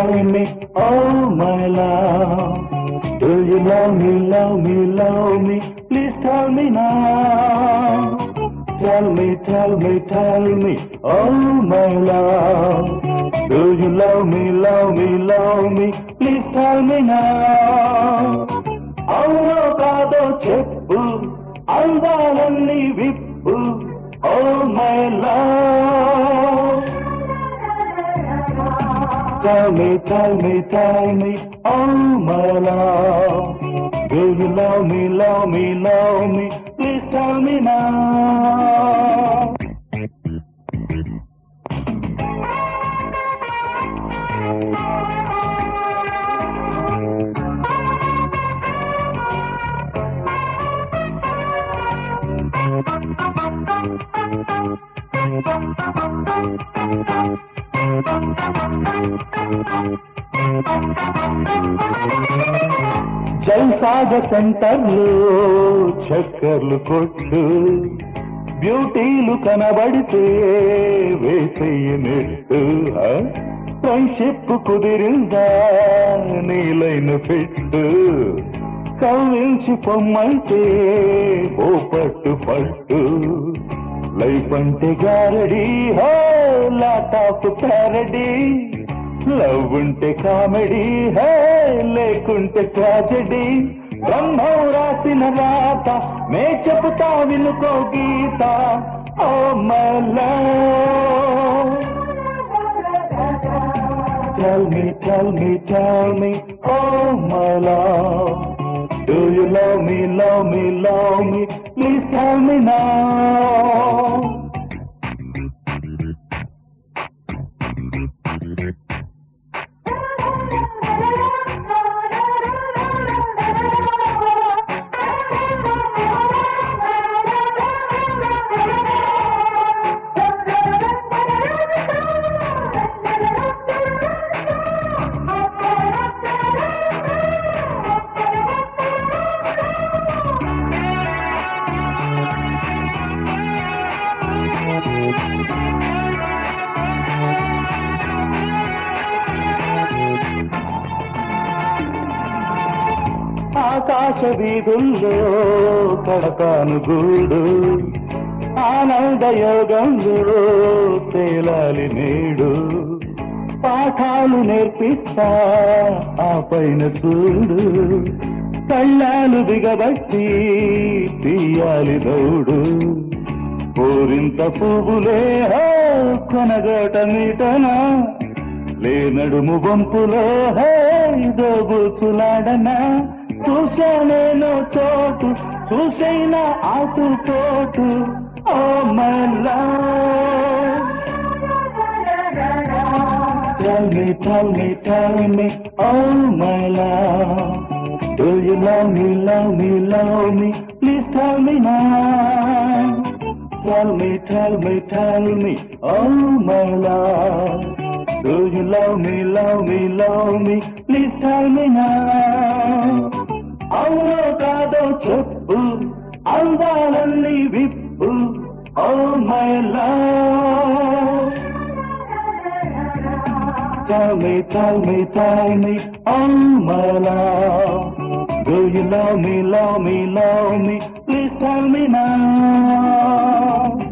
tell me, oh my love. Do you love me, love me, love me? Please tell me now. Tell me, tell me, tell me, oh my love. Do you love me, love me, love me? Please tell me now. అవునో కాదో చెప్పు, అందాలన్నీ విప్పు, oh my love. Tell me, tell me, tell me, oh my love. Do you love me, love me, love me? Please tell me now. జల్సాగ సెంటర్లు చక్కర్లు కొట్టు, బ్యూటీలు కనబడితే వేసేయనట్టు. Friendship కుదిరిందా నీలైన పెట్టు, కవ్వించి పొమ్మంటే ఓ పట్టు పట్టు. లైఫ్ అంటే గారడి, హో లాటాప్ ప్యారడీ. లవ్ ఉంటే కామెడీ, హే లేకుంటే ట్రాజెడీ. బ్రహ్మం రాసిన రాత మే చెబుతా వినుకో గీత, oh my love. Tell me, tell me, tell me, oh my love. Do you love me, love me, love me? Please tell me now. ఆకాశ వీధుల్లో కడతాను గూడు, ఆనంద యోగంలో తేలాలి నేడు. పాఠాలు నేర్పిస్తా ఆ పైన చూడు, కళ్ళాలు దిగబట్టి తీయాలి దౌడు. కోరింత పువ్వులే కొనగట మీటనా, లేనడుము వంపులో దోబుచులాడనా. చూశానేనో చోటు, చూసైనా ఆటు తోటు, oh my love. Tell me, tell me, tell me, oh my love. Do you love me, love me, love me? Please tell me now. Tell me, tell me, tell me, oh my love. Do you love me, love me, love me? Please tell me now. అవునో కాదో చెప్పు, అందాలన్నీ విప్పు, oh my love. Tell me, tell me, tell me, oh my love. Do you love me, love me, love me? Please tell me now.